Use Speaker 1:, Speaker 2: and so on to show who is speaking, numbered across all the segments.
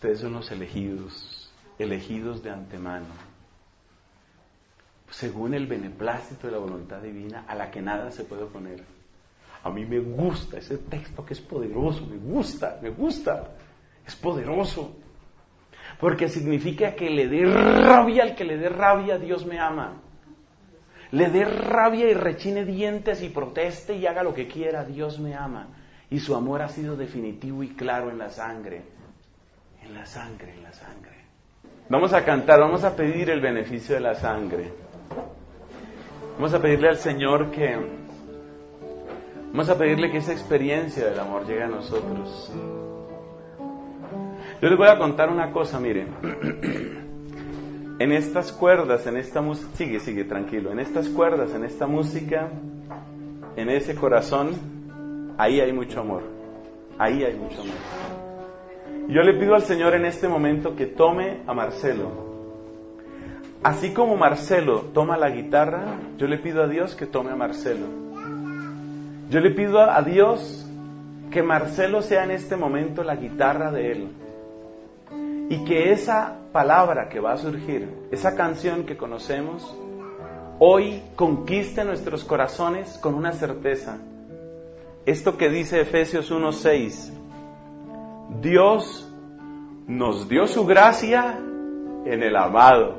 Speaker 1: Ustedes son los elegidos, elegidos de antemano, según el beneplácito de la voluntad divina, a la que nada se puede oponer. A mí me gusta ese texto que es poderoso, me gusta, es poderoso. Porque significa que le dé rabia al que le dé rabia, Dios me ama. Le dé rabia y rechine dientes y proteste y haga lo que quiera, Dios me ama. Y su amor ha sido definitivo y claro en la sangre. En la sangre. Vamos a cantar, vamos a pedir el beneficio de la sangre. Vamos a pedirle al Señor vamos a pedirle que esa experiencia del amor llegue a nosotros. Yo les voy a contar una cosa, miren. En estas cuerdas, en esta música, sigue tranquilo. En estas cuerdas, en esta música, en ese corazón, ahí hay mucho amor. Ahí hay mucho amor. Yo le pido al Señor en este momento que tome a Marcelo. Así como Marcelo toma la guitarra, yo le pido a Dios que tome a Marcelo. Yo le pido a Dios que Marcelo sea en este momento la guitarra de él. Y que esa palabra que va a surgir, esa canción que conocemos, hoy conquiste nuestros corazones con una certeza. Esto que dice Efesios 1:6, Dios nos dio su gracia en el amado.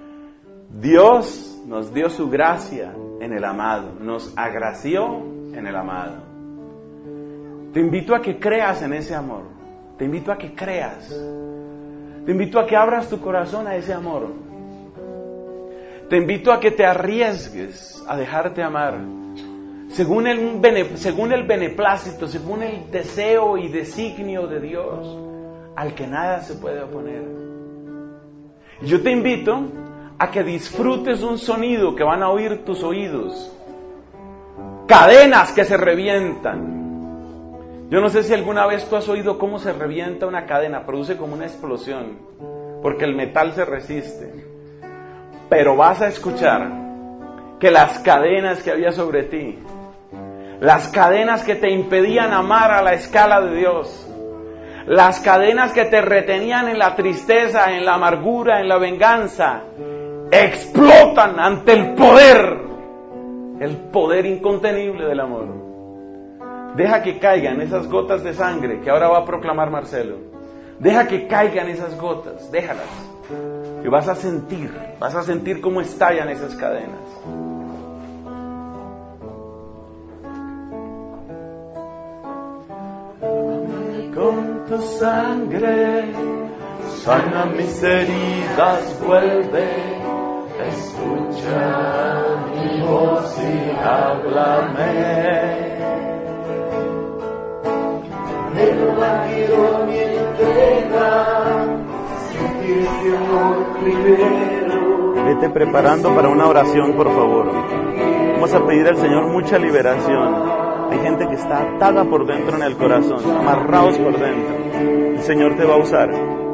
Speaker 1: Dios nos dio su gracia en el amado, nos agració en el amado. Te invito a que creas en ese amor, te invito a que creas, te invito a que abras tu corazón a ese amor, te invito a que te arriesgues a dejarte amar, según el beneplácito, según el deseo y designio de Dios, al que nada se puede oponer. Yo te invito a que disfrutes un sonido que van a oír tus oídos, cadenas que se revientan. Yo no sé si alguna vez tú has oído cómo se revienta una cadena, produce como una explosión, porque el metal se resiste. Pero vas a escuchar que las cadenas que había sobre ti, las cadenas que te impedían amar a la escala de Dios, las cadenas que te retenían en la tristeza, en la amargura, en la venganza, explotan ante el poder incontenible del amor. Deja que caigan esas gotas de sangre que ahora va a proclamar Marcelo. Deja que caigan esas gotas, déjalas. Y vas a sentir cómo estallan esas cadenas. Con tu sangre, sana mis heridas, vuelve, escucha mi voz y háblame. Quiero mi entrega, sentir ese amor primero. Vete preparando para una oración, por favor. Vamos a pedir al Señor mucha liberación. Hay gente que está atada por dentro en el corazón, amarrados por dentro. El Señor te va a usar.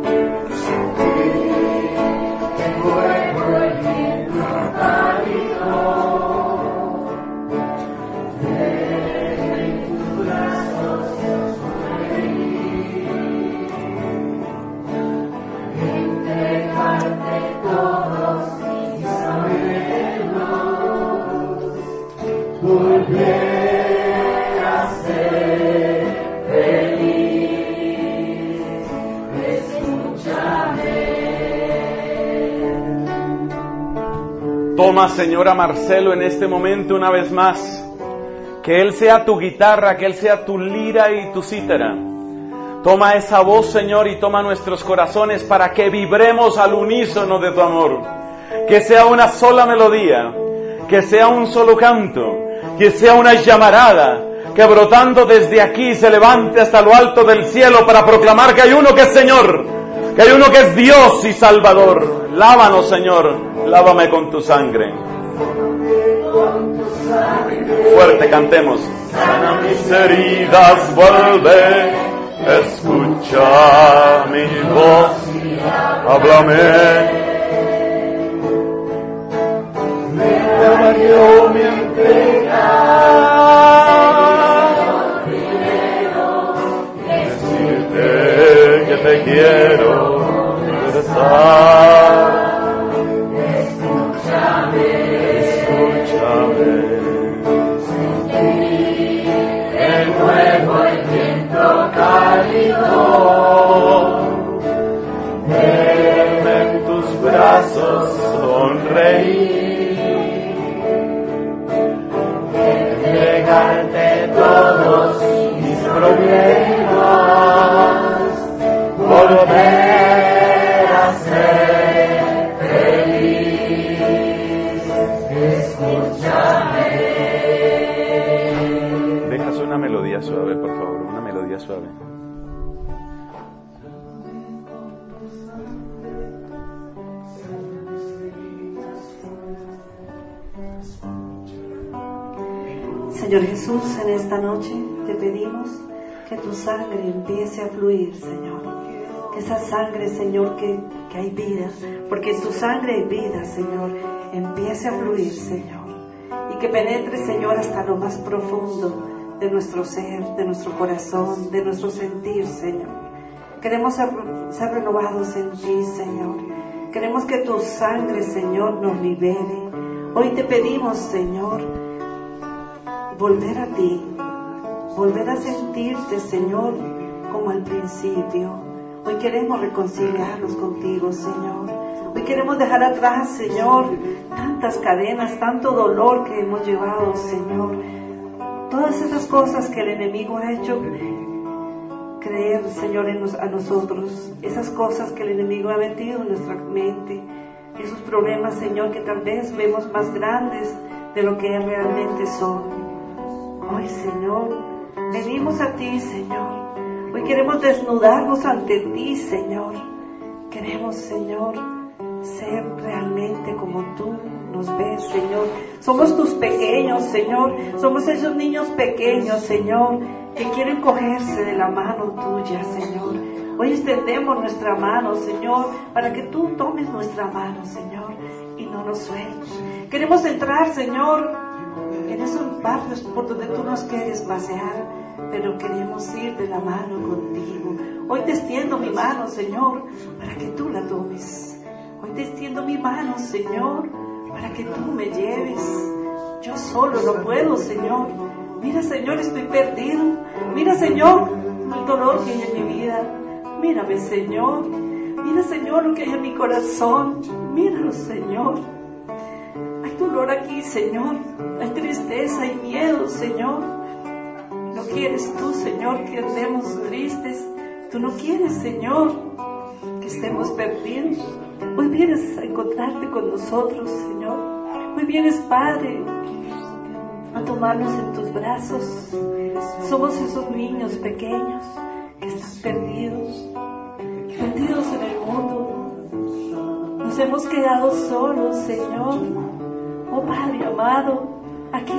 Speaker 1: Toma, Señor, a Marcelo en este momento una vez más. Que Él sea tu guitarra, que Él sea tu lira y tu cítara. Toma esa voz, Señor, y toma nuestros corazones para que vibremos al unísono de tu amor. Que sea una sola melodía, que sea un solo canto, que sea una llamarada, que brotando desde aquí se levante hasta lo alto del cielo para proclamar que hay uno que es Señor, que hay uno que es Dios y Salvador. Lávanos, Señor. Lávame con tu sangre. Fuerte cantemos. Sana mis heridas, vuelve, escucha mi voz, háblame. Me dio mi entrega, decirte que te quiero. quiero estar. Escúchame, sentir el nuevo el viento cálido, verme en tus brazos sonreír, entregarte todos mis problemas, volver a ser feliz. Escúchame. Dejas una melodía suave, por favor, una melodía suave.
Speaker 2: Señor Jesús, en esta noche te pedimos que tu sangre empiece a fluir, Señor. Que esa sangre, Señor, que hay vida, porque en tu sangre hay vida, Señor, empiece a fluir, Señor. Y que penetre, Señor, hasta lo más profundo de nuestro ser, de nuestro corazón, de nuestro sentir, Señor. Queremos ser renovados en ti, Señor. Queremos que tu sangre, Señor, nos libere. Hoy te pedimos, Señor, volver a ti, volver a sentirte, Señor, como al principio. Hoy queremos reconciliarnos contigo, Señor. Hoy queremos dejar atrás, Señor, tantas cadenas, tanto dolor que hemos llevado, Señor. Todas esas cosas que el enemigo ha hecho creer, Señor, a nosotros. Esas cosas que el enemigo ha metido en nuestra mente. Esos problemas, Señor, que tal vez vemos más grandes de lo que realmente son. Hoy, Señor, venimos a ti, Señor. Hoy queremos desnudarnos ante ti, Señor. Queremos, Señor, ser realmente como tú nos ves, Señor. Somos tus pequeños, Señor. Somos esos niños pequeños, Señor, que quieren cogerse de la mano tuya, Señor. Hoy extendemos nuestra mano, Señor, para que tú tomes nuestra mano, Señor, y no nos sueltes. Queremos entrar, Señor, en esos barrios por donde tú nos quieres pasear, pero queremos ir de la mano contigo. Hoy te extiendo mi mano, Señor, para que tú la tomes. Hoy te extiendo mi mano, Señor, para que tú me lleves. Yo solo no puedo, Señor. Mira, Señor, estoy perdido. Mira, Señor, el dolor que hay en mi vida. Mírame, Señor. Mira, Señor, lo que hay en mi corazón. Míralo, Señor. Hay dolor aquí, Señor. Hay tristeza, hay miedo, Señor. No quieres tú, Señor, que andemos tristes. Tú no quieres, Señor, que estemos perdidos. Hoy vienes a encontrarte con nosotros, Señor. Hoy vienes, Padre, a tomarnos en tus brazos. Somos esos niños pequeños que están perdidos en el mundo. Nos hemos quedado solos, Señor. Oh Padre amado, aquí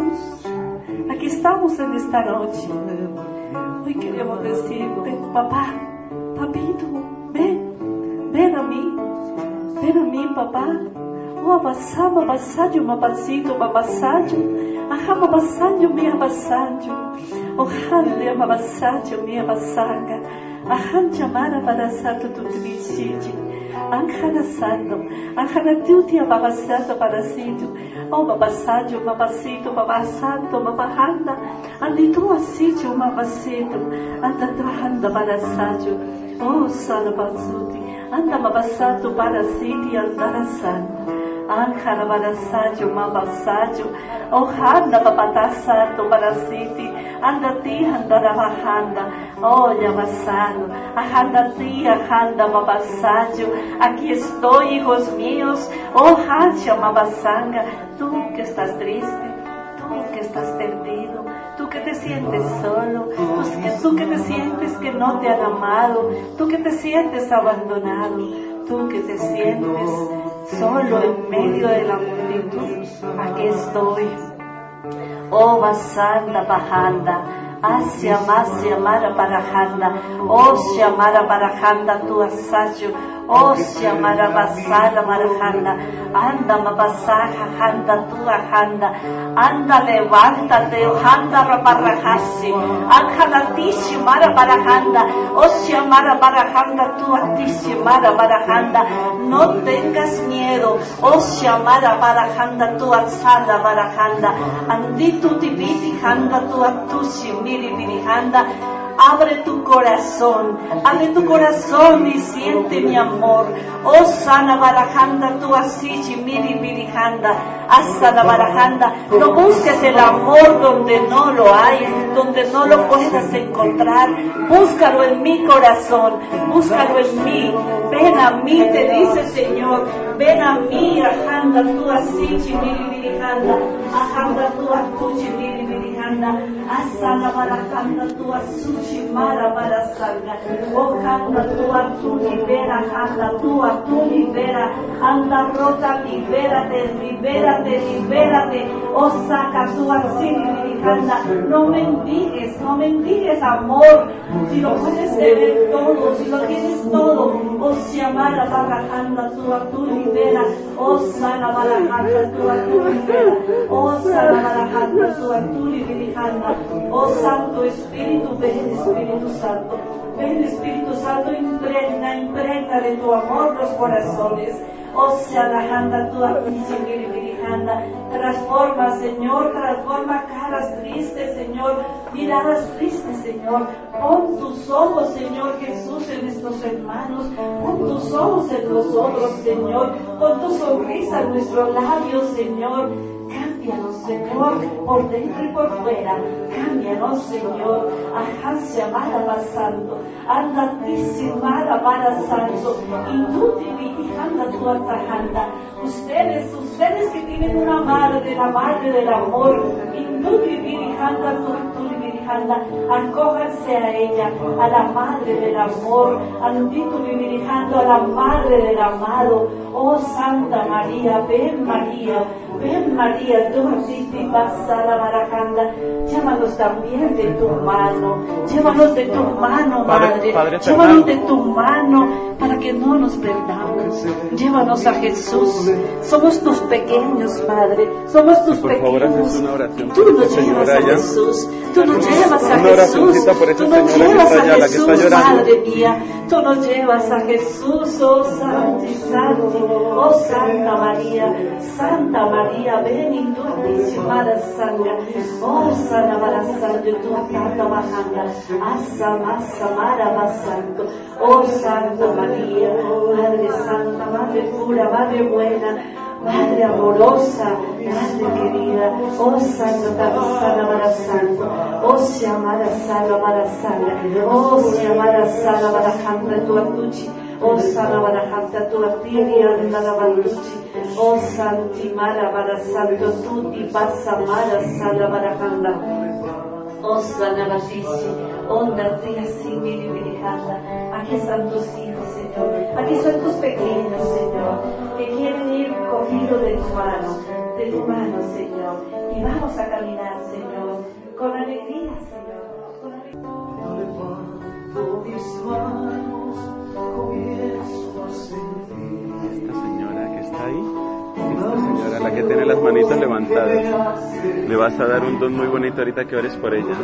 Speaker 2: estamos en esta noche. Hoy queremos decirte, papá, papito, ven a mí, papá. Oh, abasayo, mapacito, papasayo. Ajá, papasayo, mi abasayo. Ojalá, abasayo, mi abasanga. Ajá, chamara para sato tu trichiji. Anjana santo, anjana tutia babasato para sitio. Oh, papasayo, mapacito, papasanto, mapahanda. Andito asito, mapacito. Anda trabajando para sayo. Oh, sana pasuti. Anda mabasato para siti andara santo. Anjana barasayo, mabasayo, ojanda papatasato barasiti, anda ti andara bajanda, oh yabasano, ajanda ti, ajanda mabasayo, aquí estoy, hijos míos, oh hacha mabasanga, tú que estás triste, tú que estás perdido, tú que te sientes solo, tú que te sientes que no te han amado, tú que te sientes abandonado, tú que te sientes solo en medio de la multitud, aquí estoy. Oh basanda bajanda, Asia Masia Mara Barajanda, Osya Mara Barajanda tu asayo, Osya Mara Basala Barajanda, anda Mabasaja Handa tu Ajanda, anda levántate, Ojanda Rabarajasi, Anjalatishi Mara Barajanda, Osya Mara Barajanda tu Atishi Mara Barajanda, no tengas miedo, Osya Mara Barajanda tu Atsala Barajanda, Anditu Tibiti Handa tu Atushi Miri Virihanda. Abre tu corazón y siente mi amor. Oh sana barajanda, tu así, miri virijanda, asana barajanda. No busques el amor donde no lo hay, donde no lo puedas encontrar. Búscalo en mi corazón, búscalo en mí. Ven a mí, te dice el Señor. Ven a mí, ajanda, tu así, miri virijanda, ajanda, tu atuchi, miri virijanda, asana barajanda, tu asuchi, mara barasanga, oh canta, tu libera, anda, tu libera, anda rota, libérate, oh saca tu así, virijanda. No mendigues amor, si lo puedes tener todo, si lo tienes todo, oh si amara barajanda, tu libera, oh sana barajanda, tu libera, oh sana barajanda, tu libera, oh Santo Espíritu, ven Espíritu Santo. Ven Espíritu Santo, impregna de tu amor los corazones. Oh sea la janda tu virijanda. Transforma, Señor, transforma caras tristes, Señor, miradas tristes, Señor. Pon tus ojos, Señor Jesús, en estos hermanos. Pon tus ojos en nosotros, Señor. Pon tu sonrisa en nuestros labios, Señor. Cámbianos, Señor, por dentro y por fuera. Cámbianos, Señor. Ajancia Mara Santo. Andatísima Mara Santo. Y tú dividijanda tu atajanda. Ustedes que tienen una madre, la madre del amor. Y tú dividijanda tu dividijanda. Acójanse a ella, a la madre del amor. Andito dividijando a la madre del amado. Oh Santa María, ven María. Ven María, tú así pasada barajanda, llévanos también de tu mano, llévanos de tu mano, Madre, llévanos de tu mano para que no nos perdamos, llévanos a Jesús, somos tus pequeños, Padre, somos tus pequeños, y tú nos llevas a Jesús, tú nos llevas a Jesús, tú nos llevas a Jesús, Madre mía, tú nos llevas a Jesús, oh Santi, Santi, oh Santa María, ven y tú Mara Sanga, oh Sana Mara Sanga, tú Santa Bajanda, Asa Mara Masanto, oh Santa María, Madre Santa, Madre pura, Madre buena, Madre amorosa, Madre querida, oh Santa Mara Santo, oh Siamara Sala Mara Sanga, oh Siamara Sala Mara Janda, tu atuchi. Oh Sana Barajanta, tu atiria de la Banduchi, oh Santi Mara Barasanto, tu di pasa Mara Sala Barajanda, oh Sana Batisi, oh Natia Simiri Virijanda. Aquí están tus hijos, Señor, aquí son tus pequeños, Señor, que quieren ir cogidos de tu mano, Señor, y vamos a caminar, Señor, con alegría, Señor, con alegría.
Speaker 1: Esta señora que está ahí, esta señora, la que tiene las manitas levantadas, le vas a dar un don muy bonito ahorita que ores por ella.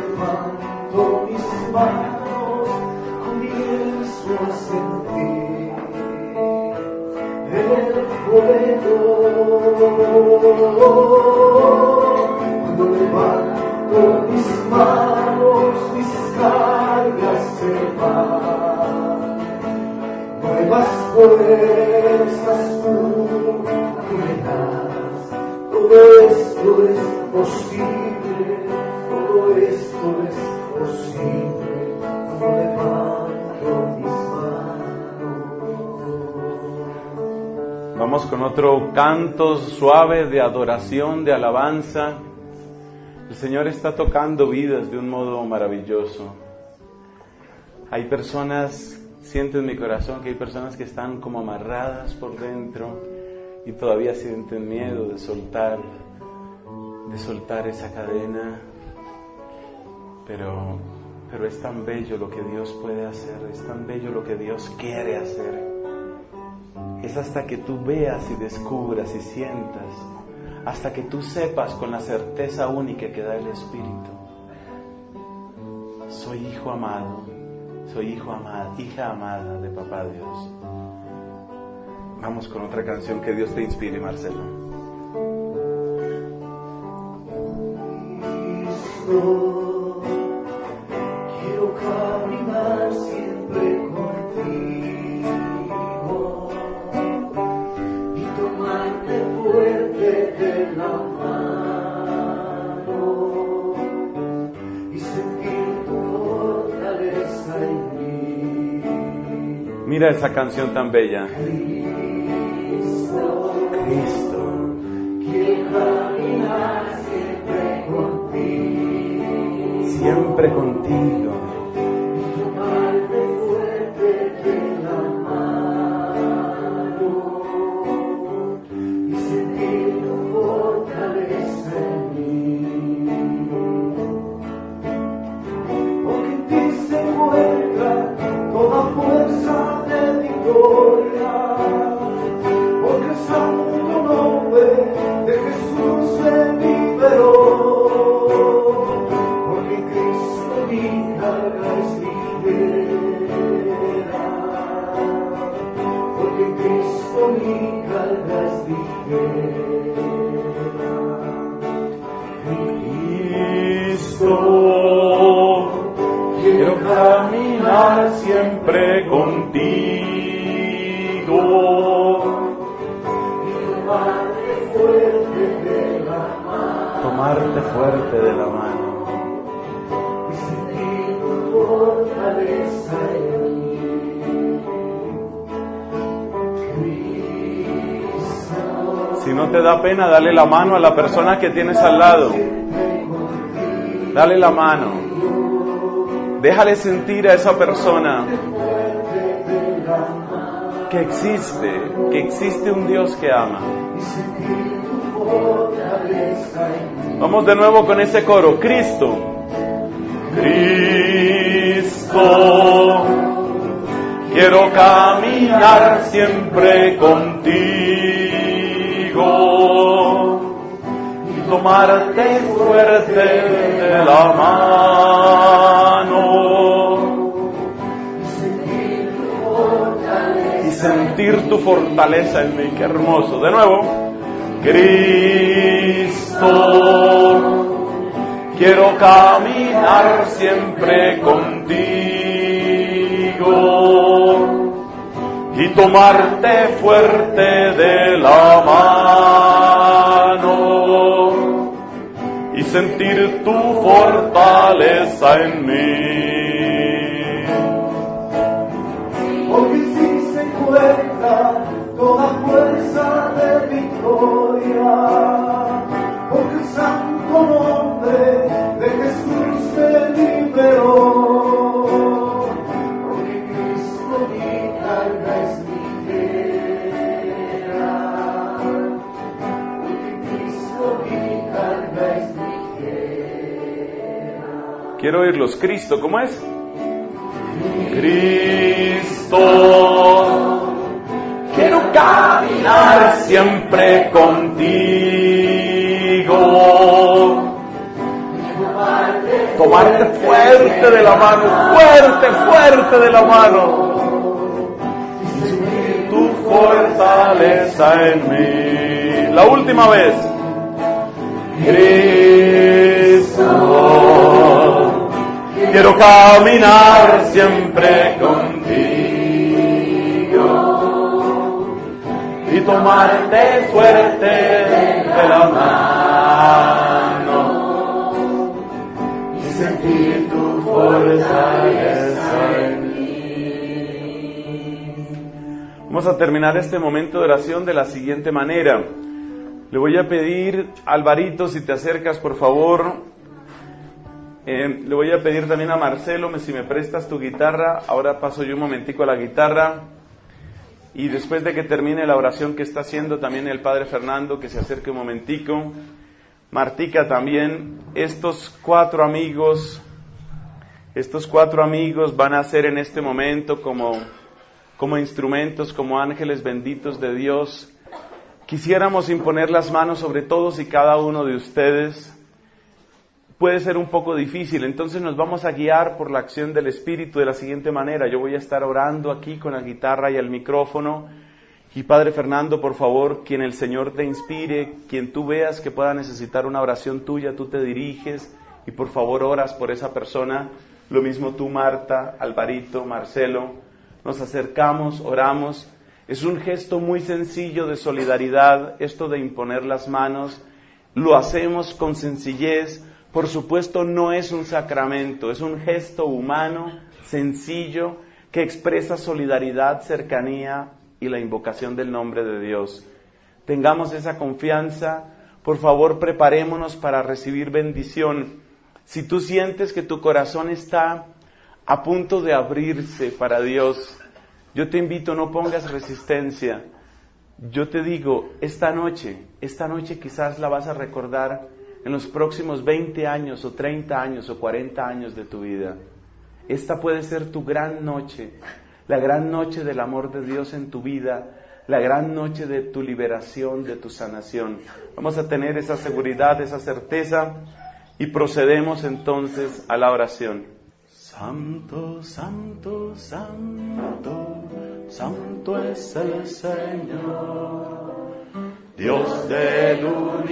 Speaker 3: Cuando levanto mis manos, mis cargas se van. Nuevas fuerzas tú me das. Todo esto es posible, todo esto es posible. Cuando levanto mis manos.
Speaker 1: Vamos con otro canto suave de adoración, de alabanza. El Señor está tocando vidas de un modo maravilloso. Hay personas, siento en mi corazón que hay personas que están como amarradas por dentro y todavía sienten miedo de soltar esa cadena. pero es tan bello lo que Dios puede hacer, es tan bello lo que Dios quiere hacer. Es hasta que tú veas y descubras y sientas, hasta que tú sepas con la certeza única que da el Espíritu: soy hijo amado, soy hija amada de Papá Dios. Vamos con otra canción, que Dios te inspire, Marcelo.
Speaker 3: Quiero caminar siempre contigo y tomarte fuerte de la mano y sentir tu fortaleza en mí.
Speaker 1: Mira esa canción tan bella.
Speaker 3: Cristo, quiero caminar siempre contigo.
Speaker 1: Siempre contigo.
Speaker 3: Y tomarte fuerte de la mano y sentir tu fortaleza en mí. Porque en ti se encuentra toda fuerza de victoria. Porque el santo nombre de Jesús me liberó. Porque Cristo mi carga es ligera. Porque Cristo mi carga es ligera.
Speaker 1: Cristo, quiero caminar siempre contigo. Tomarte fuerte de la mano
Speaker 3: y sentir tu fortaleza en mí. Cristo,
Speaker 1: Si no te da pena, dale la mano a la persona que tienes al lado. Dale la mano. Déjale sentir a esa persona que existe un Dios que ama. Vamos de nuevo con ese coro. Cristo, Cristo, quiero caminar siempre contigo y tomarte fuerte de la mano y sentir tu fortaleza en mí. Qué hermoso. De nuevo. Cristo, quiero caminar siempre contigo y tomarte fuerte de la mano y sentir tu fortaleza en mí.
Speaker 3: Porque si se encuentra toda fuerza de victoria, porque el santo nombre de Jesús me liberó, porque Cristo mi carga es ligera, porque Cristo mi carga es ligera.
Speaker 1: Quiero oírlos. Cristo, ¿cómo es? Cristo, quiero caminar siempre contigo, tomarte fuerte de la mano, fuerte de la mano, y sentir tu fortaleza en mí. La última vez. Cristo, quiero caminar siempre contigo y tomarte fuerte de la mano y sentir tu fortaleza en mí. Vamos a terminar este momento de oración de la siguiente manera. Le voy a pedir, Alvarito, si te acercas, por favor. Le voy a pedir también a Marcelo, si me prestas tu guitarra. Ahora paso yo un momentico a la guitarra. Y después de que termine la oración que está haciendo también el Padre Fernando, que se acerque un momentico. Martica también. Estos 4 amigos Estos 4 amigos van a ser en este momento como instrumentos, como ángeles benditos de Dios. Quisiéramos imponer las manos sobre todos y cada uno de ustedes. Puede ser un poco difícil, entonces nos vamos a guiar por la acción del Espíritu de la siguiente manera. Yo voy a estar orando aquí con la guitarra y el micrófono. Y Padre Fernando, por favor, quien el Señor te inspire, quien tú veas que pueda necesitar una oración tuya, tú te diriges y por favor oras por esa persona. Lo mismo tú, Marta, Alvarito, Marcelo. Nos acercamos, oramos. Es un gesto muy sencillo de solidaridad, esto de imponer las manos. Lo hacemos con sencillez. Por supuesto, no es un sacramento, es un gesto humano, sencillo, que expresa solidaridad, cercanía y la invocación del nombre de Dios. Tengamos esa confianza. Por favor, preparémonos para recibir bendición. Si tú sientes que tu corazón está a punto de abrirse para Dios, yo te invito, no pongas resistencia. Yo te digo, esta noche quizás la vas a recordar en los próximos 20 años o 30 años o 40 años de tu vida. Esta puede ser tu gran noche, la gran noche del amor de Dios en tu vida, la gran noche de tu liberación, de tu sanación. Vamos a tener esa seguridad, esa certeza y procedemos entonces a la oración. Santo, santo, santo, santo es el Señor, Dios del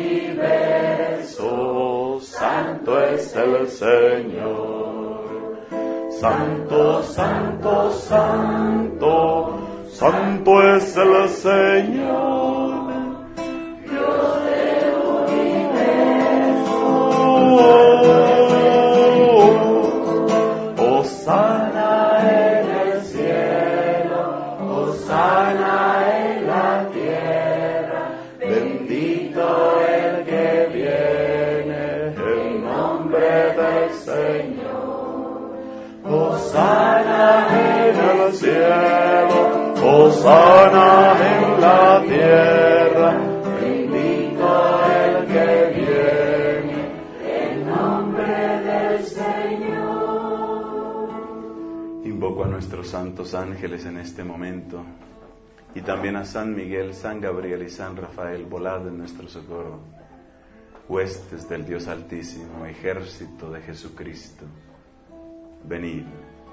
Speaker 1: universo, santo es el Señor. Santo, santo, santo, santo es el Señor, Dios del universo. Hosana en el cielo, hosana en la tierra, bendito el que viene en nombre del Señor. Hosana en el cielo, hosana en la tierra, bendito el que viene en nombre del Señor. Invoco a nuestros santos ángeles en este momento y también a San Miguel, San Gabriel y San Rafael, volad en nuestro socorro. Huestes del Dios Altísimo, ejército de Jesucristo, venid.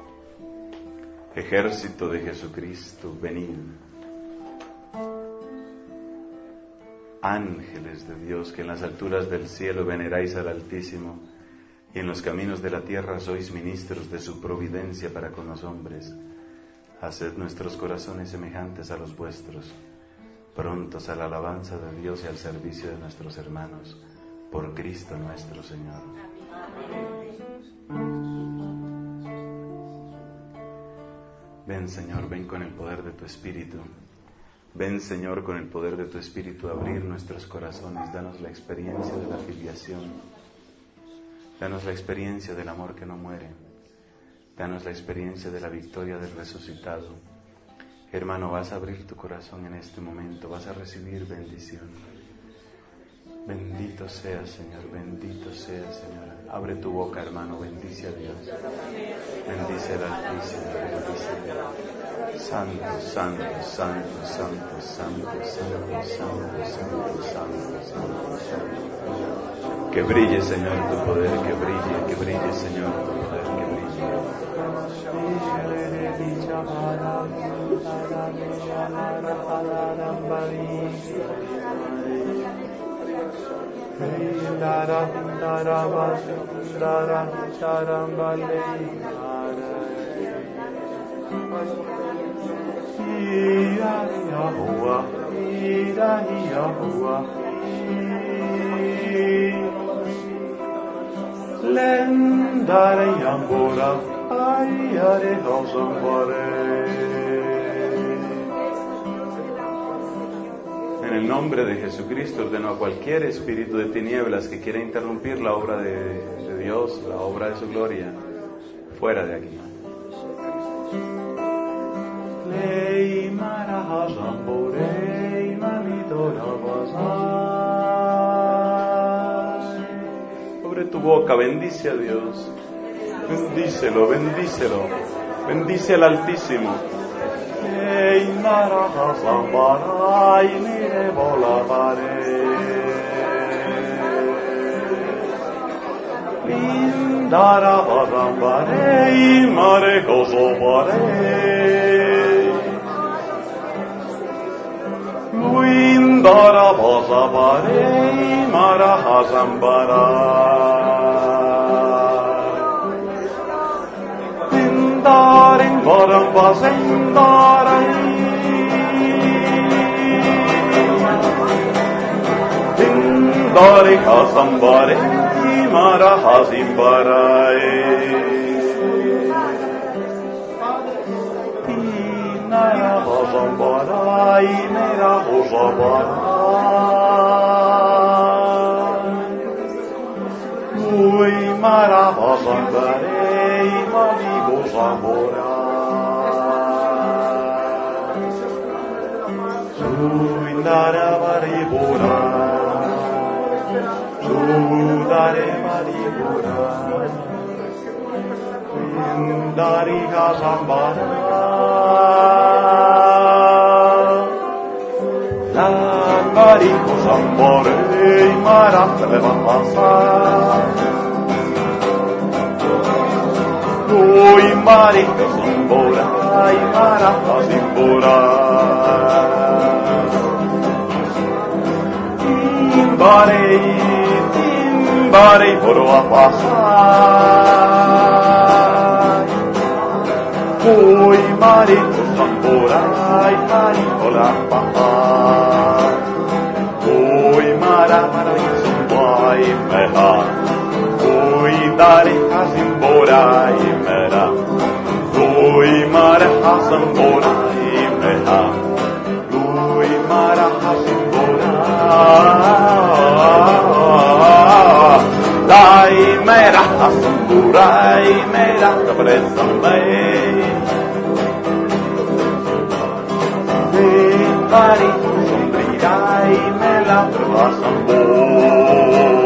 Speaker 1: Ejército de Jesucristo, venid. Ángeles de Dios, que en las alturas del cielo veneráis al Altísimo y en los caminos de la tierra sois ministros de su providencia para con los hombres, haced nuestros corazones semejantes a los vuestros, prontos a la alabanza de Dios y al servicio de nuestros hermanos, por Cristo nuestro Señor. Ven, Señor, ven con el poder de tu Espíritu. Ven, Señor, con el poder de tu Espíritu a abrir nuestros corazones. Danos la experiencia de la filiación. Danos la experiencia del amor que no muere. Danos la experiencia de la victoria del resucitado. Hermano, vas a abrir tu corazón en este momento. Vas a recibir bendición. Bendito seas, Señor. Bendito seas, Señor. Abre tu boca, hermano. Bendice a Dios. Bendice al Altísimo. Bendice. Santo, santo, santo, santo, santo, santo, santo, santo, santo, santo, santo. Que brille, Señor, tu poder. Que brille, Señor, tu poder. Que brille. En el nombre de Jesucristo ordeno a cualquier espíritu de tinieblas que quiera interrumpir la obra de Dios, la obra de su gloria, fuera de aquí. Abre tu boca, bendice a Dios. Bendícelo, bendícelo. Bendice al Altísimo. Daring barang baseng darai Dindari kasambare Mara hasimbarai Nara hasambarai Mera hosabarai Ui mara hasambarei Mali hosamora Suindara varibura Sudare varibura Indari kasambara Langari hosamborei Maratele vapasa Ui marito samborai marata simborai Timbarei poro a passai Ui marito samborai marito la passai Ui marai samborai meha Ui dari kasimborai mera Ui mara hasamborai meha Ui mara hasamborai Dai mera hasamborai mera kapresambai Dari sombrirai mela hasamborai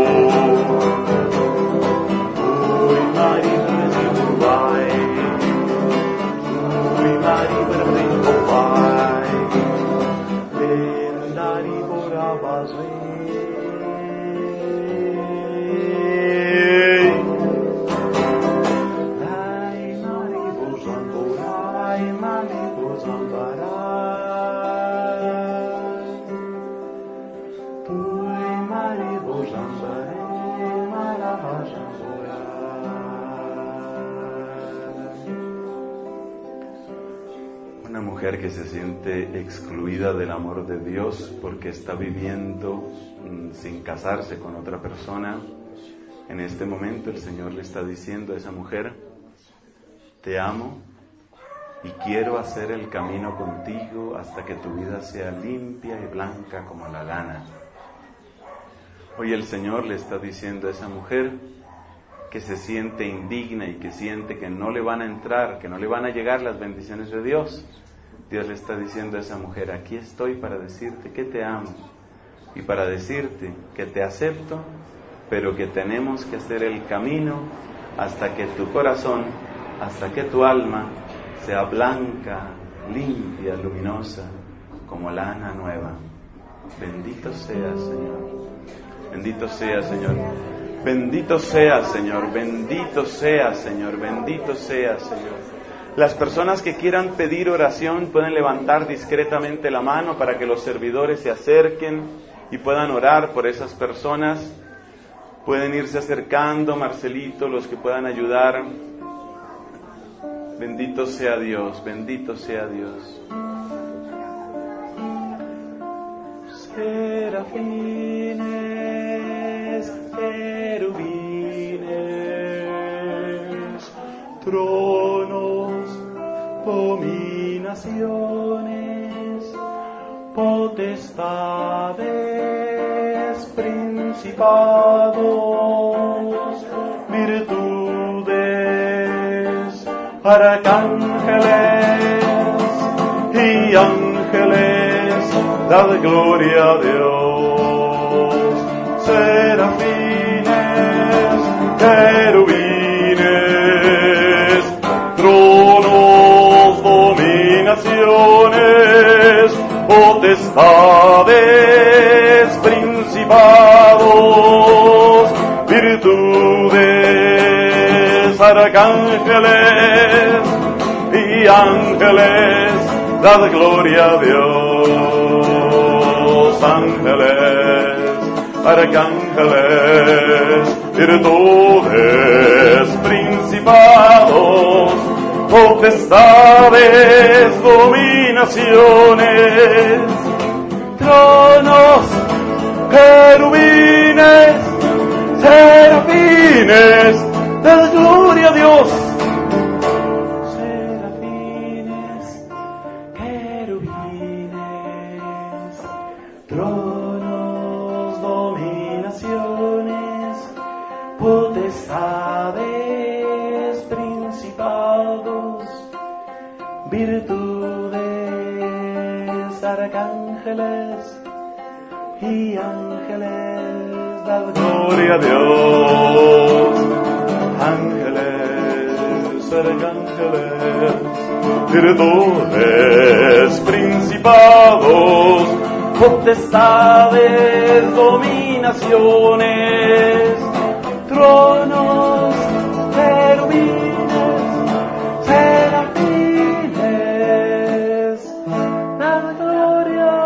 Speaker 1: Que se siente excluida del amor de Dios porque está viviendo sin casarse con otra persona. En este momento el Señor le está diciendo a esa mujer: te amo y quiero hacer el camino contigo hasta que tu vida sea limpia y blanca como la lana. Hoy el Señor le está diciendo a esa mujer que se siente indigna y que siente que no le van a entrar, que no le van a llegar las bendiciones de Dios. Dios le está diciendo a esa mujer: aquí estoy para decirte que te amo y para decirte que te acepto, pero que tenemos que hacer el camino hasta que tu corazón, hasta que tu alma sea blanca, limpia, luminosa, como lana nueva. Bendito seas, Señor. Bendito seas, Señor. Bendito seas, Señor. Bendito seas, Señor. Bendito seas, Señor. Las personas que quieran pedir oración pueden levantar discretamente la mano para que los servidores se acerquen y puedan orar por esas personas. Pueden irse acercando, Marcelito, los que puedan ayudar. Bendito sea Dios, bendito sea Dios. Serafines, querubines, tronos, dominaciones, potestades, principados, virtudes, arcángeles y ángeles, dad gloria a Dios. Serafines, querubines, potestades, principados, virtudes, arcángeles y ángeles, dad gloria a Dios. Ángeles, arcángeles, virtudes, principados, potestades, dominaciones, tronos, querubines, serafines, dad gloria a Dios. Serafines, querubines, tronos, dominaciones, potestades, principados, virtudes, arcángeles y ángeles, dad gloria a Dios. Ángeles, arcángeles, virtudes, principados, potestades, dominaciones, tronos, querubines, serafines, dad gloria a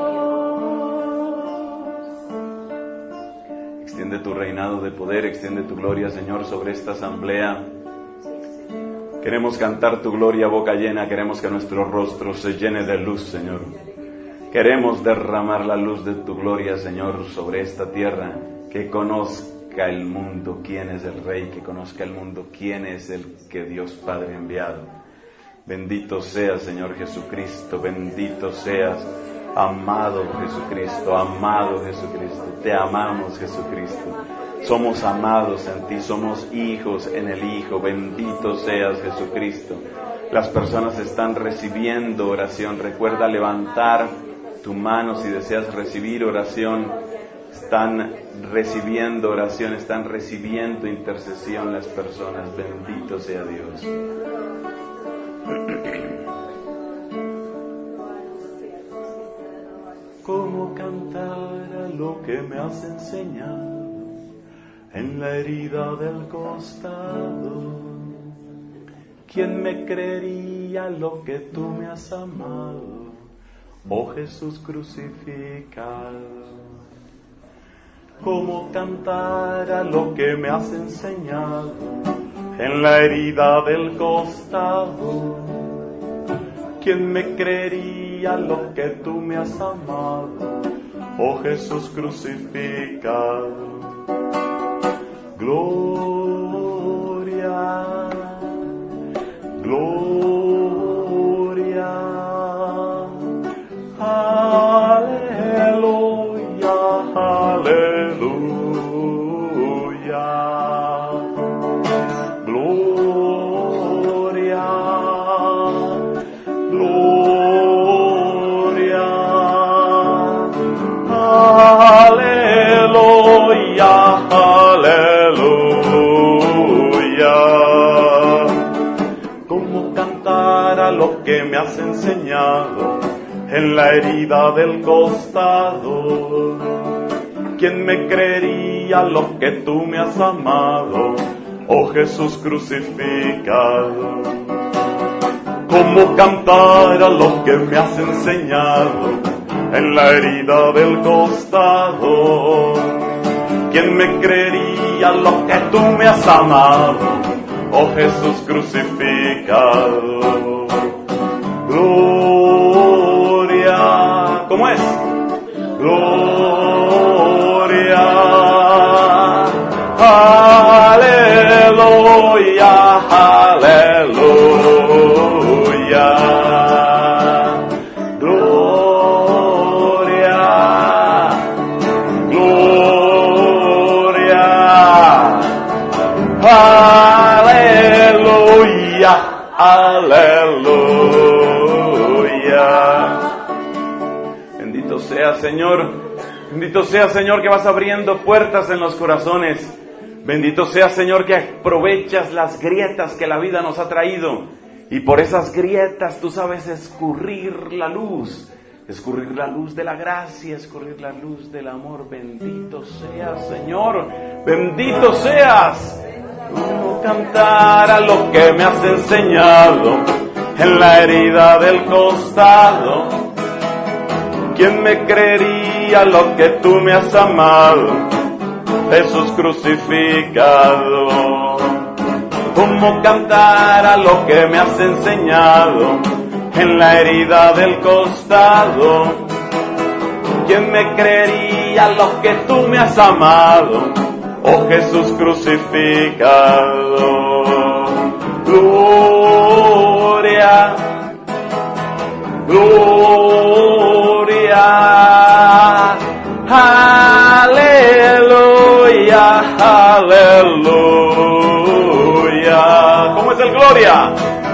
Speaker 1: Dios. Extiende tu reinado de poder, extiende tu gloria, Señor, sobre esta asamblea. Queremos cantar tu gloria a boca llena, queremos que nuestro rostro se llene de luz, Señor. Queremos derramar la luz de tu gloria, Señor, sobre esta tierra, que conozca el mundo quién es el Rey, que conozca el mundo quién es el que Dios Padre ha enviado. Bendito seas, Señor Jesucristo, bendito seas, amado Jesucristo, amado Jesucristo. Te amamos, Jesucristo. Somos amados en ti, somos hijos en el Hijo. Bendito seas, Jesucristo. Las personas están recibiendo oración. Recuerda levantar tu mano si deseas recibir oración. Están recibiendo oración, están recibiendo intercesión las personas. Bendito sea Dios. ¿Cómo cantar a lo que me has enseñado en la herida del costado? ¿Quién me creería lo que tú me has amado, oh Jesús crucificado? ¿Cómo cantar a lo que me has enseñado en la herida del costado? ¿Quién me creería lo que tú me has amado, oh Jesús crucificado? Gloria, gloria, aleluya, aleluya. Gloria, gloria, aleluya, aleluya. ¿Cómo cantar a lo que me has enseñado en la herida del costado? ¿Quién me creería lo que tú me has amado, oh Jesús crucificado? ¿Cómo cantar a lo que me has enseñado en la herida del costado? ¿Quién me creería lo que tú me has amado, oh Jesús crucificado? Gloria, ¿cómo es? Gloria, aleluya, aleluya. Gloria, gloria, aleluya, aleluya. Bendito sea, Señor. Bendito sea, Señor, que vas abriendo puertas en los corazones. Bendito sea, Señor, que aprovechas las grietas que la vida nos ha traído. Y por esas grietas tú sabes escurrir la luz. escurrir la luz de la gracia, escurrir la luz del amor. Bendito seas, Señor, bendito seas. ¿Cómo cantar a lo que me has enseñado en la herida del costado? ¿Quién me creería lo que tú me has amado, Jesús crucificado? ¿Cómo cantar a lo que me has enseñado en la herida del costado? ¿Quién me creería lo que tú me has amado, oh Jesús crucificado? Gloria, gloria, aleluya, aleluya. ¿Cómo es el gloria?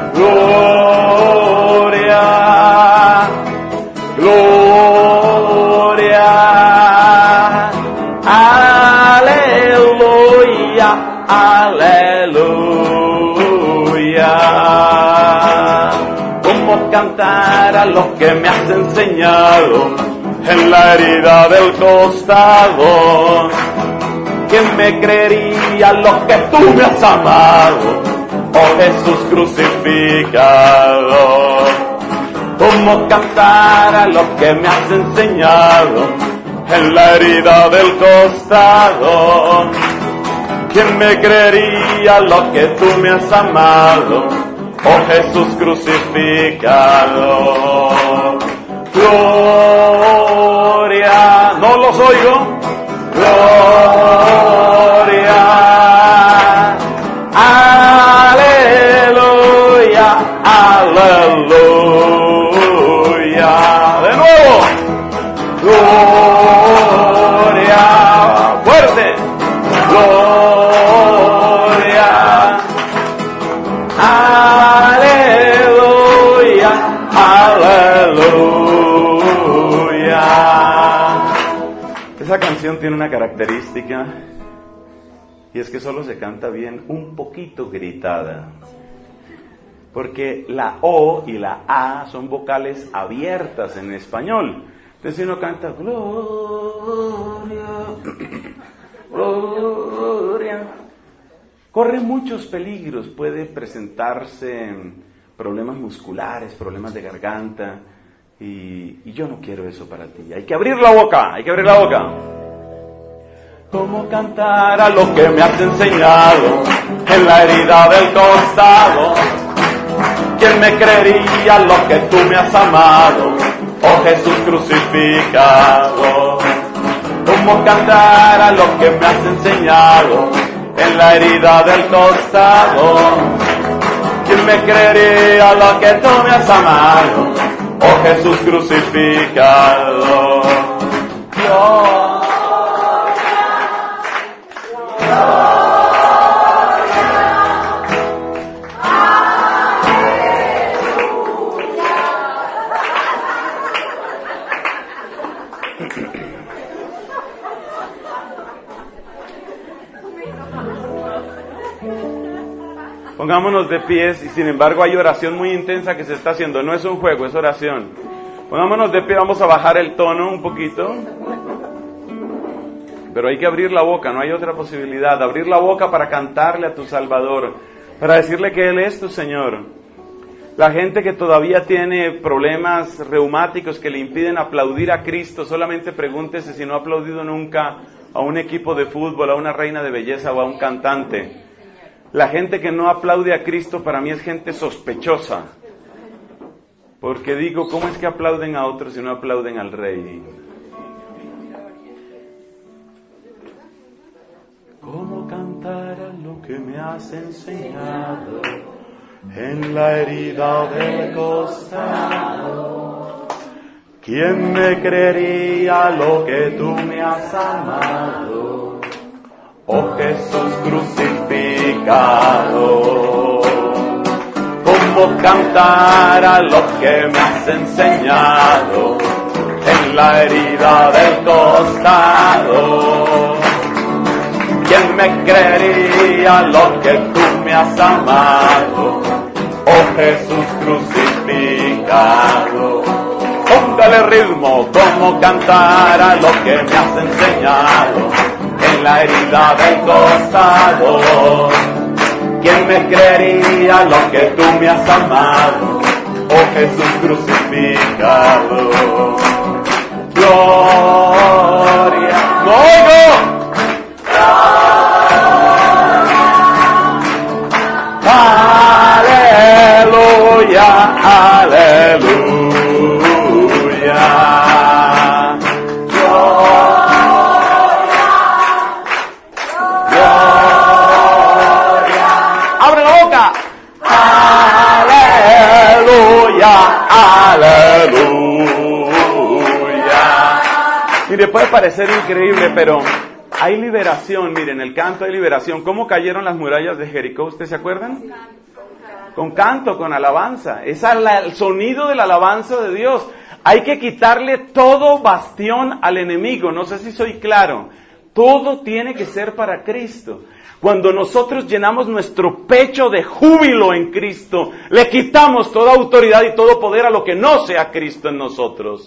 Speaker 1: Gloria, gloria, aleluya, aleluya. ¿Cómo cantar a lo que me has enseñado en la herida del costado? ¿Quién me creería lo que tú me has amado, oh Jesús crucificado? ¿Cómo cantar a lo que me has enseñado en la herida del costado? ¿Quién me creería lo que tú me has amado, oh Jesús crucificado? Gloria, no los oigo. Gloria, aleluya, aleluya. De nuevo. Gloria, fuerte. Gloria, aleluya, aleluya. Esa canción tiene una característica, y es que solo se canta bien un poquito gritada, porque la O y la A son vocales abiertas en español. Entonces si uno canta gloria, gloria, corre muchos peligros, puede presentarse problemas musculares, problemas de garganta, y yo no quiero eso para ti. Hay que abrir la boca, hay que abrir la boca. ¿Cómo cantar a lo que me has enseñado en la herida del costado? ¿Quién me creería lo que tú me has amado, oh Jesús crucificado? ¿Cómo cantar a lo que me has enseñado en la herida del costado? ¿Quién me creería lo que tú me has amado, oh Jesús crucificado? Pongámonos de pies, y sin embargo hay oración muy intensa que se está haciendo. No es un juego, es oración. Pongámonos de pie, vamos a bajar el tono un poquito. Pero hay que abrir la boca, no hay otra posibilidad. Abrir la boca para cantarle a tu Salvador, para decirle que Él es tu Señor. La gente que todavía tiene problemas reumáticos que le impiden aplaudir a Cristo, solamente pregúntese si no ha aplaudido nunca a un equipo de fútbol, a una reina de belleza o a un cantante. La gente que no aplaude a Cristo para mí es gente sospechosa. Porque digo, ¿cómo es que aplauden a otros si no aplauden al Rey? ¿Cómo cantar a lo que me has enseñado en la herida del costado? ¿Quién me creería lo que tú me has amado, oh Jesús crucificado? ¿Cómo cantar a lo que me has enseñado en la herida del costado? ¿Quién me creería lo que tú me has amado, oh Jesús crucificado? Póngale dale ritmo, cómo cantar a lo que me has enseñado en la herida del costado. ¿Quién me creería lo que tú me has amado, oh Jesús crucificado? Gloria, no oigo. Aleluya, aleluya. Gloria. Abre la boca. Aleluya, aleluya. Mire, puede parecer increíble, pero hay liberación. Miren, el canto hay liberación. ¿Cómo cayeron las murallas de Jericó? ¿Ustedes se acuerdan? Con canto, con alabanza. Es el sonido de la alabanza de Dios. Hay que quitarle todo bastión al enemigo. No sé si soy claro. Todo tiene que ser para Cristo. Cuando nosotros llenamos nuestro pecho de júbilo en Cristo, le quitamos toda autoridad y todo poder a lo que no sea Cristo en nosotros.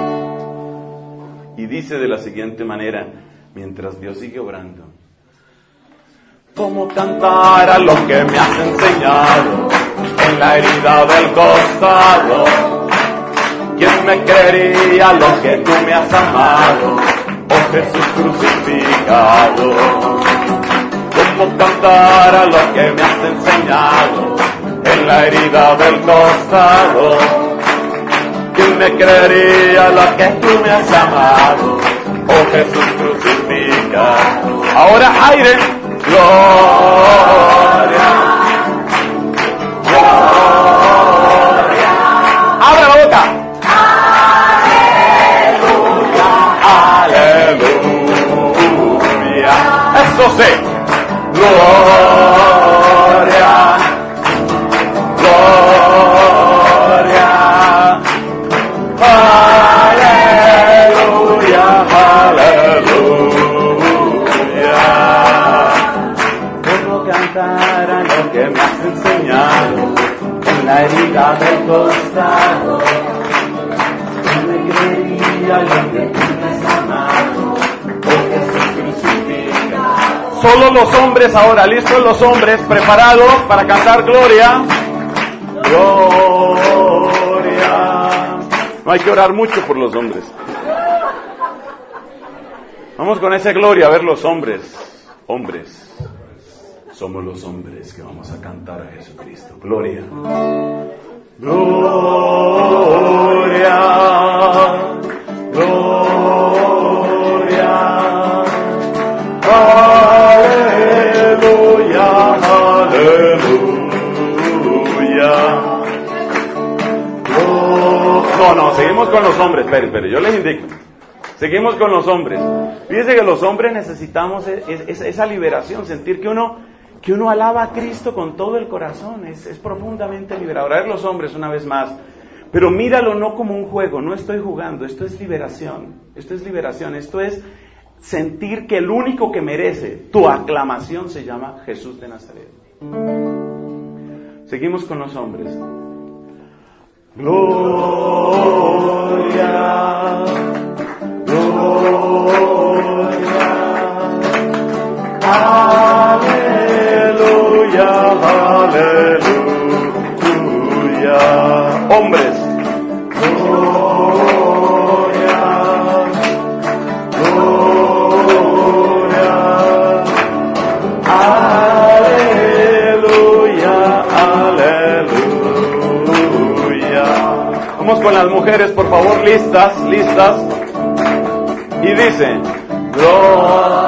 Speaker 1: Y dice de la siguiente manera, mientras Dios sigue obrando: ¿cómo cantar a lo que me has enseñado en la herida del costado? ¿Quién me creería lo que tú me has amado, oh Jesús crucificado? ¿Cómo cantar a lo que me has enseñado en la herida del costado? ¿Quién me creería lo que tú me has amado, oh Jesús crucificado? Ahora aire. Gloria, gloria. Abre la boca. Aleluya, aleluya. Eso sí. Gloria, gloria. Aleluya, aleluya. Cantar a lo que me has enseñado en la herida del costado. ¿Quién me creería lo que tú me has amado, oh Jesús crucificado? Solo los hombres ahora, listos los hombres, preparados para cantar gloria. Gloria. No hay que orar mucho por los hombres. Vamos con esa gloria a ver los hombres. Hombres. Somos los hombres que vamos a cantar a Jesucristo. Gloria. Gloria. Gloria. Aleluya. Aleluya. No, seguimos con los hombres. Espere, yo les indico. Seguimos con los hombres. Fíjense que los hombres necesitamos esa liberación, sentir que uno alaba a Cristo con todo el corazón, es profundamente liberador. A ver los hombres una vez más, pero míralo no como un juego, no estoy jugando, esto es liberación, esto es sentir que el único que merece tu aclamación se llama Jesús de Nazaret. Seguimos con los hombres. Gloria, gloria, aleluya, aleluya. Hombres. Gloria, gloria, aleluya, aleluya. Vamos con las mujeres, por favor, listas. Y dice, gloria.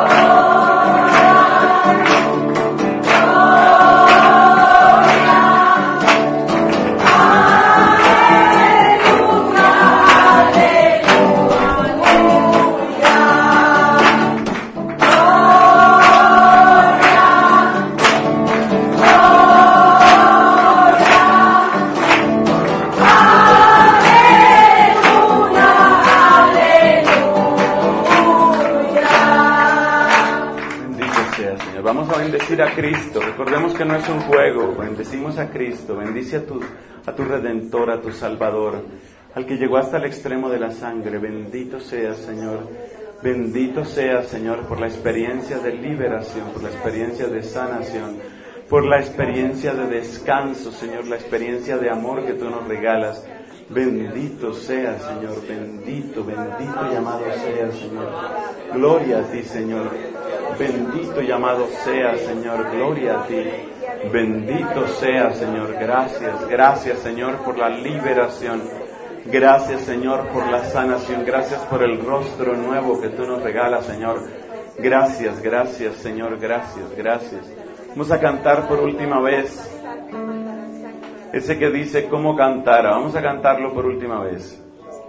Speaker 1: A Cristo, recordemos que no es un juego, bendecimos a Cristo, bendice a tu Redentor, a tu Salvador, al que llegó hasta el extremo de la sangre. Bendito seas, Señor. Bendito seas, Señor, por la experiencia de liberación, por la experiencia de sanación, por la experiencia de descanso, Señor, la experiencia de amor que tú nos regalas. Bendito seas, Señor, bendito, bendito llamado seas, Señor. Gloria a ti, Señor. Bendito llamado seas, Señor. Gloria a ti. Bendito seas, Señor. Gracias, gracias, Señor, por la liberación. Gracias, Señor, por la sanación. Gracias por el rostro nuevo que tú nos regalas, Señor. Gracias, gracias, Señor. Gracias, gracias. Vamos a cantar por última vez ese que dice cómo cantar. Vamos a cantarlo por última vez.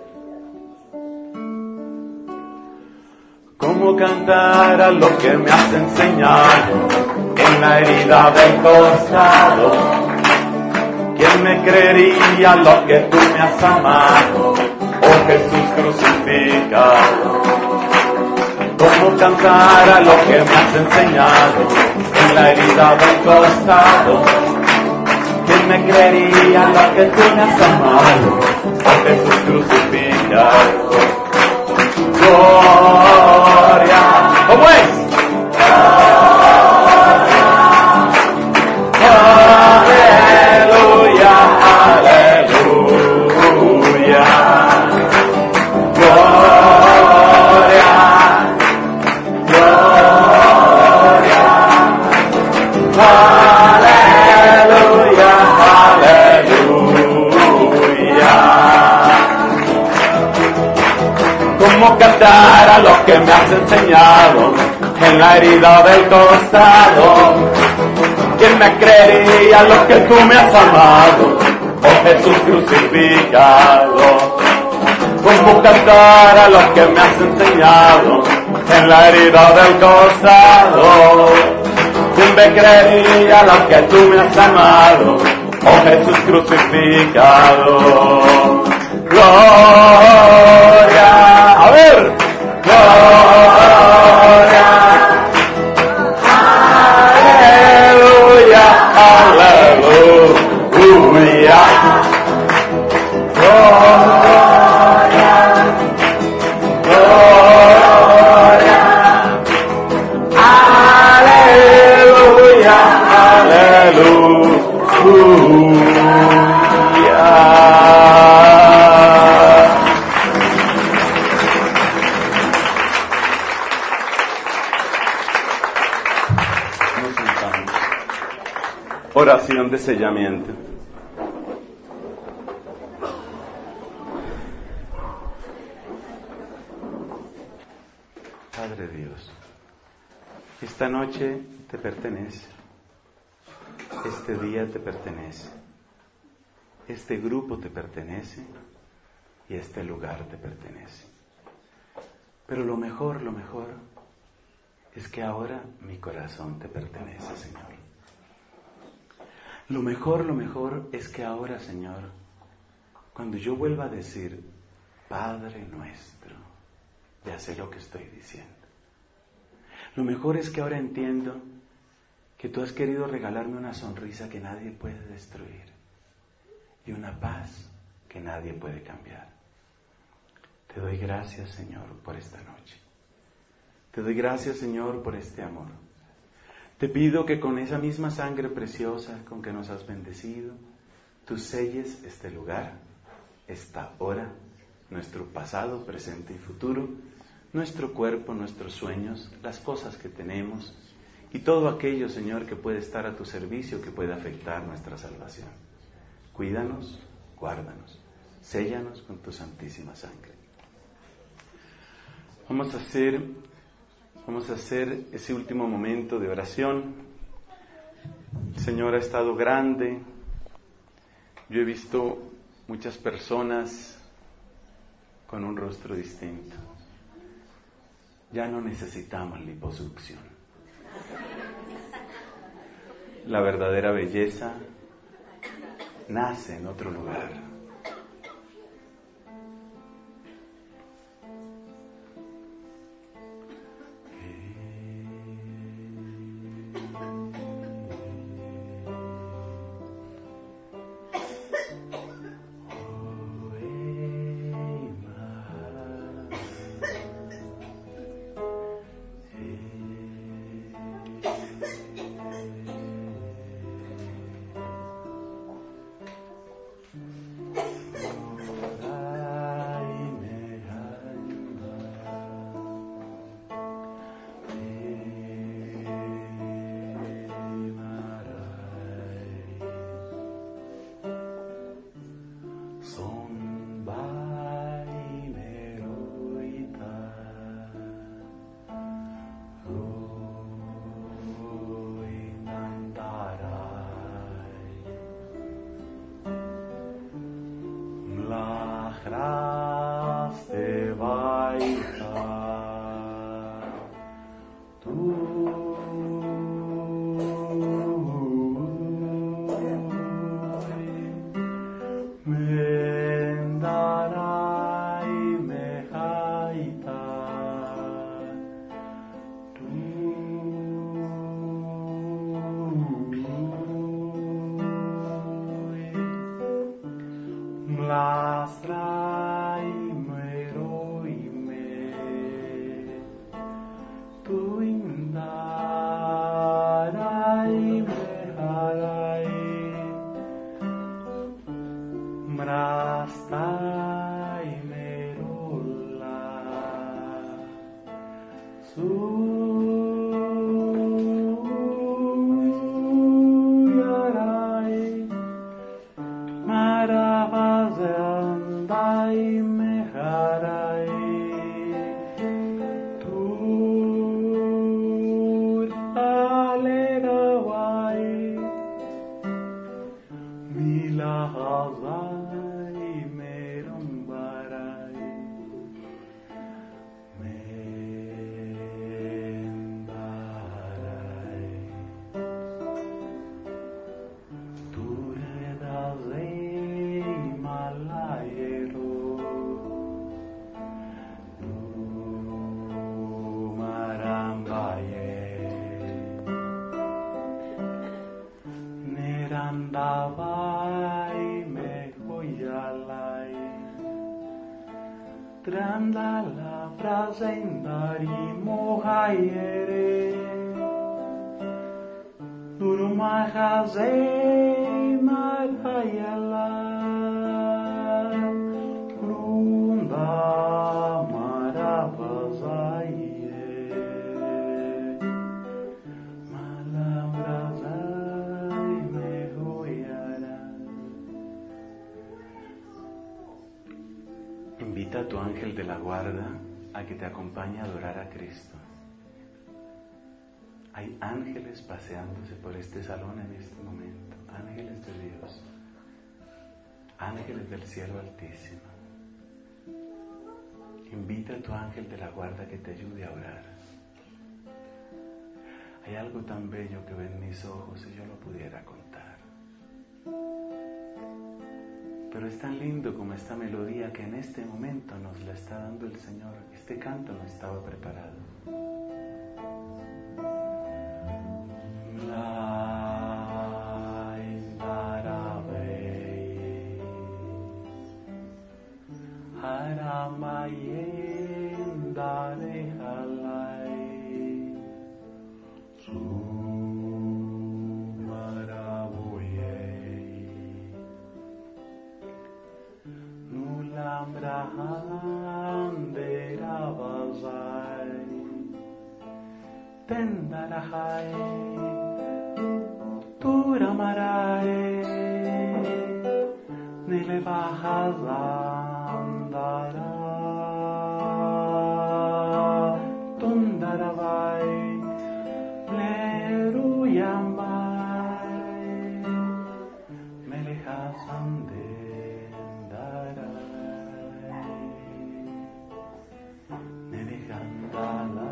Speaker 1: Cómo cantar a lo que me has enseñado en la herida del costado. ¿Quién me creería lo que tú me has amado, oh Jesús crucificado? ¿Cómo cantar a lo que me has enseñado en la herida del costado? ¿Quién me creería lo que tú me has amado, oh Jesús crucificado? Gloria, ¿cómo es? Aleluya, aleluya. Gloria, gloria. Aleluya, aleluya. ¿Cómo cantar a lo que me has enseñado en la herida del costado? ¿Quién me creería lo que tú me has amado, oh Jesús crucificado? ¿Cómo cantar a lo que me has enseñado en la herida del costado? ¿Quién me creería lo que tú me has amado, oh Jesús crucificado? Gloria, a ver, gloria. Aleluya, gloria, gloria, aleluya, aleluya. Nos sentamos. Oración de sellamiento. Padre Dios, esta noche te pertenece, este día te pertenece, este grupo te pertenece y este lugar te pertenece. Pero lo mejor es que ahora mi corazón te pertenece, Señor. Lo mejor es que ahora, Señor, cuando yo vuelva a decir, Padre nuestro, ya sé lo que estoy diciendo. Lo mejor es que ahora entiendo que tú has querido regalarme una sonrisa que nadie puede destruir y una paz que nadie puede cambiar. Te doy gracias, Señor, por esta noche. Te doy gracias, Señor, por este amor. Te pido que con esa misma sangre preciosa con que nos has bendecido, tú selles este lugar, esta hora, nuestro pasado, presente y futuro, nuestro cuerpo, nuestros sueños, las cosas que tenemos y todo aquello, Señor, que puede estar a tu servicio, que puede afectar nuestra salvación. Cuídanos, guárdanos, séllanos con tu santísima sangre. Vamos a hacer ese último momento de oración. El Señor ha estado grande. Yo he visto muchas personas con un rostro distinto. Ya no necesitamos liposucción. La verdadera belleza nace en otro lugar. Trandala prasendari mohayere Durumahazei marayala Lunda maravazaye Malamrazai mehoyara. Invita a tu ángel de la guarda a que te acompañe a adorar a Cristo. Hay ángeles paseándose por este salón en este momento, ángeles de Dios, ángeles del cielo altísimo. Invita a tu ángel de la guarda que te ayude a orar. Hay algo tan bello que ven mis ojos si yo lo pudiera contar. Pero es tan lindo como esta melodía que en este momento nos la está dando el Señor. Este canto no estaba preparado. Tendarahai Turamarai Nilevahazandara Tundaravai Leruyambai Melehasandendarai Nelehandala.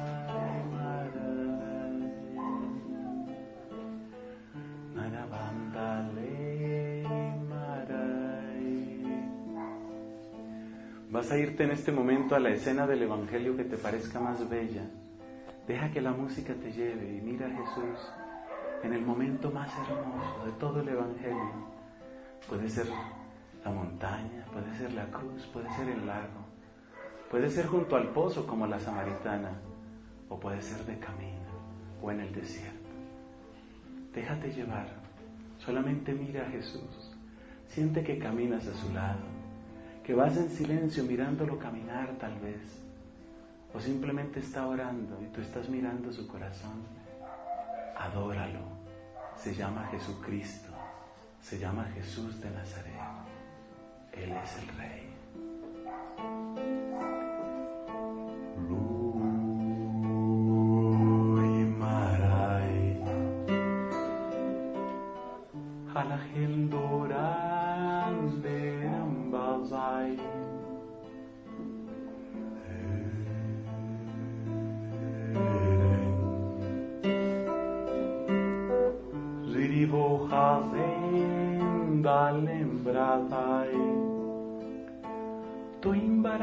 Speaker 1: Vas a irte en este momento a la escena del Evangelio que te parezca más bella. Deja que la música te lleve y mira a Jesús en el momento más hermoso de todo el Evangelio. Puede ser la montaña, puede ser la cruz, puede ser el lago, puede ser junto al pozo como la samaritana, o puede ser de camino o en el desierto. Déjate llevar, solamente mira a Jesús, siente que caminas a su lado, que vas en silencio mirándolo caminar tal vez, o simplemente está orando y tú estás mirando su corazón. Adóralo, se llama Jesucristo, se llama Jesús de Nazaret, Él es el Rey.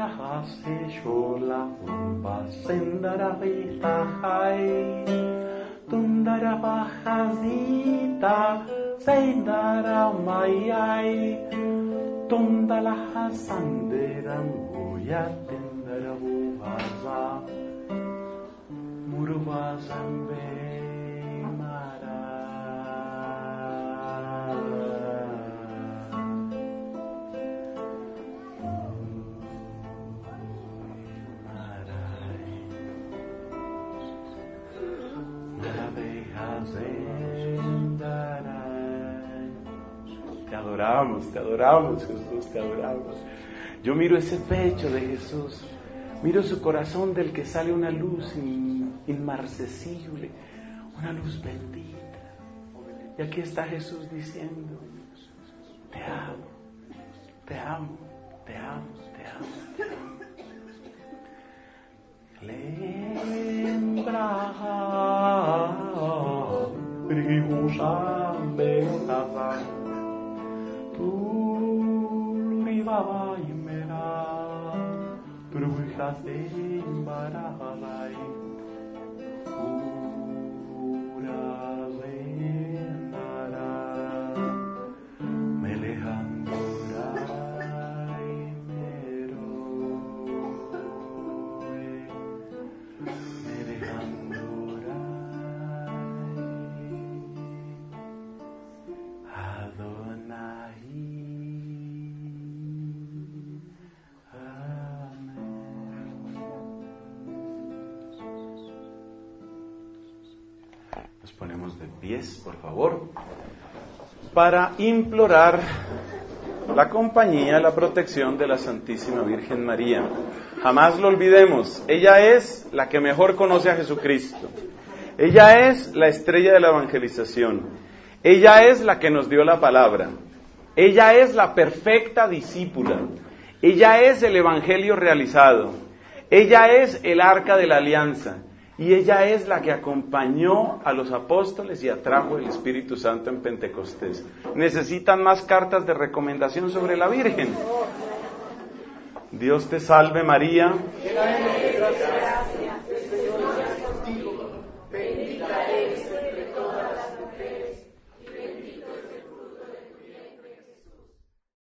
Speaker 1: hase shola umba sendara vita hai tundara bahazita sendara mayai tundala hasandera muya tendara buhaza murvazambe Te adoramos, Jesús, te adoramos. Yo miro ese pecho de Jesús, miro su corazón del que sale una luz inmarcesible, una luz bendita. Y aquí está Jesús diciendo, te amo, te amo, te amo, te amo, te amo. Nos ponemos de pies, por favor, para implorar la compañía, la protección de la Santísima Virgen María. Jamás lo olvidemos, ella es la que mejor conoce a Jesucristo. Ella es la estrella de la evangelización. Ella es la que nos dio la palabra. Ella es la perfecta discípula. Ella es el evangelio realizado. Ella es el arca de la alianza. Y ella es la que acompañó a los apóstoles y atrajo el Espíritu Santo en Pentecostés. ¿Necesitan más cartas de recomendación sobre la Virgen? Dios te salve María.
Speaker 3: Bendita eres entre todas las mujeres,